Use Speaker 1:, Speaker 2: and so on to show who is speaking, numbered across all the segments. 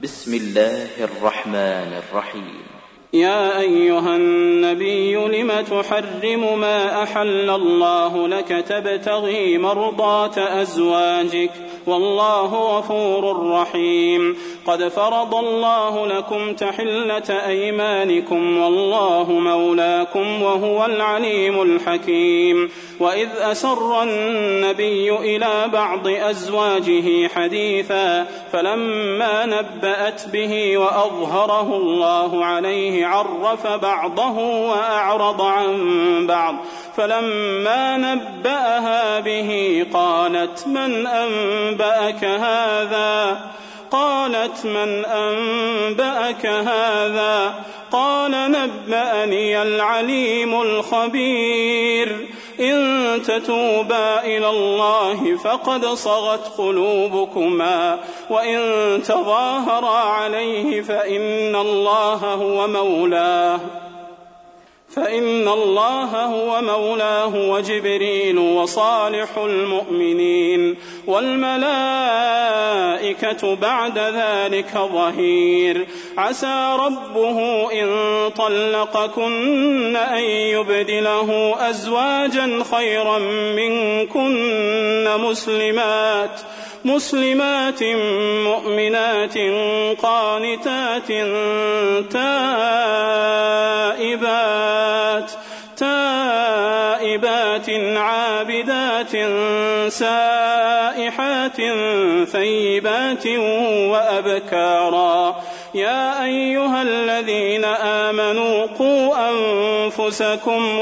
Speaker 1: بسم الله الرحمن الرحيم.
Speaker 2: يا أيها النبي لم تحرم ما أحل الله لك تبتغي مرضات أزواجك والله غفور رحيم. قد فرض الله لكم تحلة أيمانكم والله مولاكم وهو العليم الحكيم. وإذ أسر النبي إلى بعض أزواجه حديثا فلما نبأت به وأظهره الله عليه عرف بعضه وأعرض عن بعض فلما نبأها به قالت من أنبأك هذا قال نبأني العليم الخبير. إن تتوبا إلى الله فقد صغت قلوبكما وإن تظاهرا عليه فإن الله هو مولاه وجبريل وصالح المؤمنين والملائكة بعد ذلك ظهير. عسى ربه إن طلقكن أن يبدله أزواجا خيرا منكن مسلمات مؤمنات قانتات تائبات عابدات سائحات ثيبات وأبكارا. يا أيها الذين آمنوا قوا أنفسكم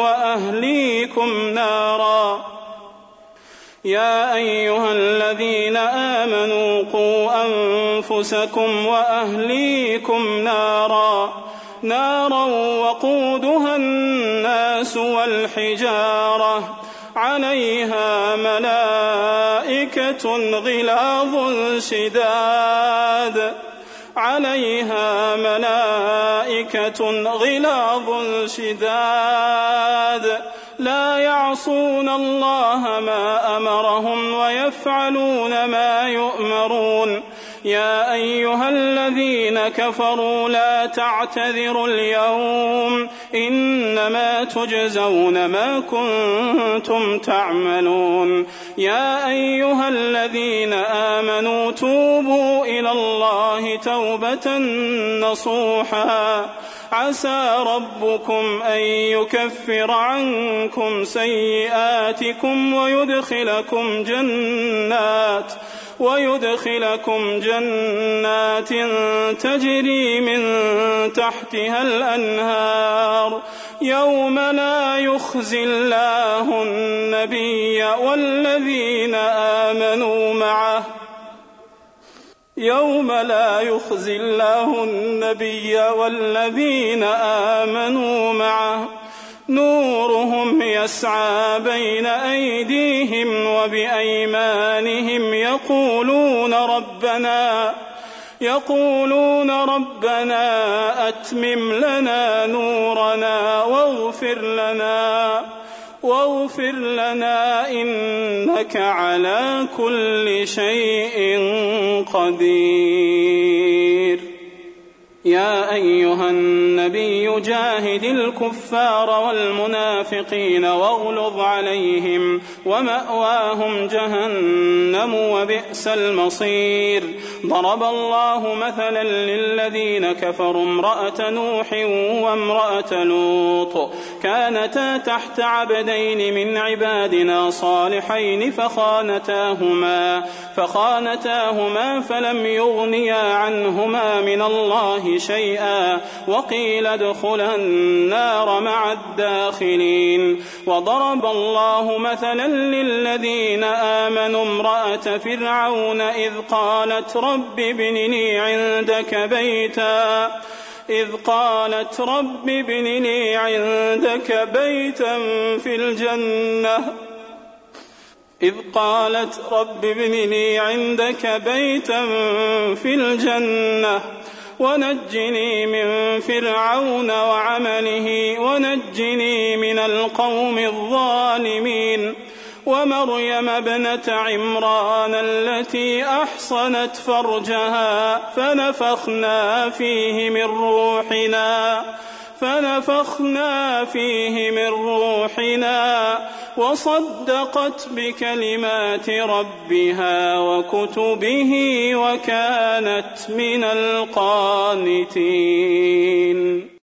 Speaker 2: وأهليكم نارا وقودها الناس والحجارة عليها ملائكة غلاظ شداد لا يعصون الله ما أمرهم ويفعلون ما يؤمرون. يا أيها الذين كفروا لا تعتذروا اليوم إنما تجزون ما كنتم تعملون. يا أيها الذين آمنوا توبوا إلى الله توبة نصوحا عسى ربكم أن يكفر عنكم سيئاتكم ويدخلكم جنات تجري من تحتها الأنهار يوم لا يخزي الله النبي والذين آمنوا معه نورهم يسعى بين أيديهم وبأيمانهم يقولون ربنا أتمم لنا نورنا واغفر لنا إنك على كل شيء قدير. يا أيها النبي جاهد الكفار والمنافقين واغلظ عليهم ومأواهم جهنم وبئس المصير. ضرب الله مثلا للذين كفروا امرأة نوح وامرأة لوط كانتا تحت عبدين من عبادنا صالحين فخانتاهما فلم يغنيا عنهما من الله شيئا وقيل ادخلا النار مع الداخلين. وضرب الله مثلا للذين آمنوا امرأة فرعون إذ قالت رب ابن لي عندك بيتا في الجنة ونجني من فرعون وعمله ونجني من القوم الظالمين. ومريم ابنة عمران التي أحصنت فرجها فنفخنا فيه من روحنا وصدقت بكلمات ربها وكتبه وكانت من القانتين.